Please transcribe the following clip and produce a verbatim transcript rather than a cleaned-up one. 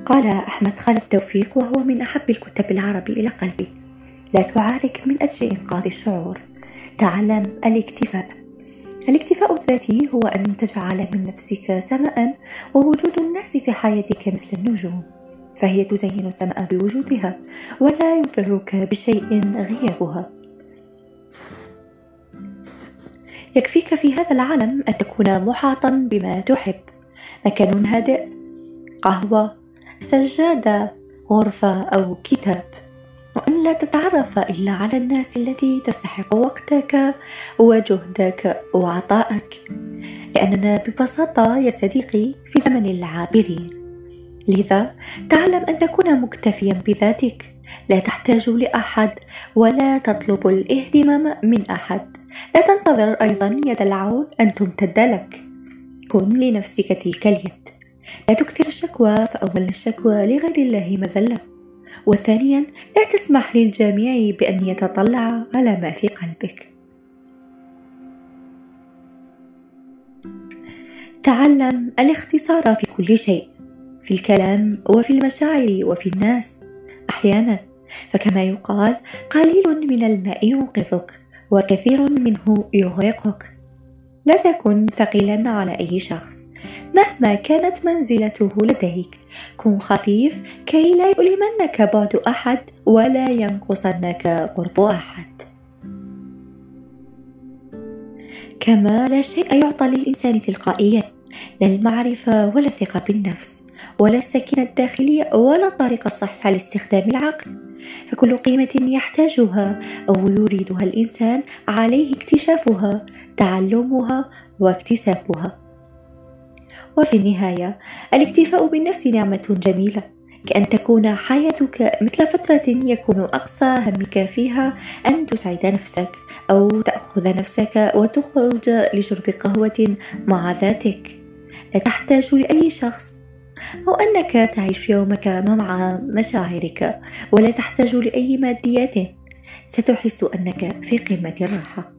قال أحمد خالد توفيق وهو من أحب الكتاب العربي إلى قلبي: لا تعارك من أجل إنقاذ الشعور، تعلم الاكتفاء. الاكتفاء الذاتي هو أن تجعل من نفسك سماء، ووجود الناس في حياتك مثل النجوم، فهي تزين السماء بوجودها ولا يضرك بشيء غيابها. يكفيك في هذا العالم أن تكون محاطا بما تحب: مكان هادئ، قهوة، سجادة، غرفة أو كتاب، وأن لا تتعرف إلا على الناس التي تستحق وقتك وجهدك وعطائك، لأننا ببساطة يا صديقي في زمن العابرين. لذا تعلم أن تكون مكتفيا بذاتك، لا تحتاج لأحد ولا تطلب الاهتمام من أحد. لا تنتظر أيضا يد العون أن تمتد لك، كن لنفسك تلك اليد. لا تكثر الشكوى، فأول الشكوى لغير الله مذلة، وثانيا لا تسمح للجميع بأن يتطلع على ما في قلبك. تعلم الاختصار في كل شيء، في الكلام وفي المشاعر وفي الناس أحيانا، فكما يقال: قليل من الماء ينقذك وكثير منه يغرقك. لا تكن ثقيلا على أي شخص مهما كانت منزلته لديك، كن خفيف كي لا يؤلمنك بعد أحد ولا ينقصنك قرب أحد. كما لا شيء يعطى للإنسان تلقائيا، لا المعرفة ولا الثقة بالنفس ولا السكينة الداخلية ولا الطريقة الصحيحة لاستخدام العقل، فكل قيمة يحتاجها أو يريدها الإنسان عليه اكتشافها، تعلمها واكتسابها. وفي النهاية الاكتفاء بالنفس نعمة جميلة، كأن تكون حياتك مثل فترة يكون أقصى همك فيها أن تسعد نفسك، أو تأخذ نفسك وتخرج لشرب قهوة مع ذاتك. لا تحتاج لأي شخص، أو أنك تعيش يومك مع مشاعرك، ولا تحتاج لأي ماديات. ستحس أنك في قمة الراحة.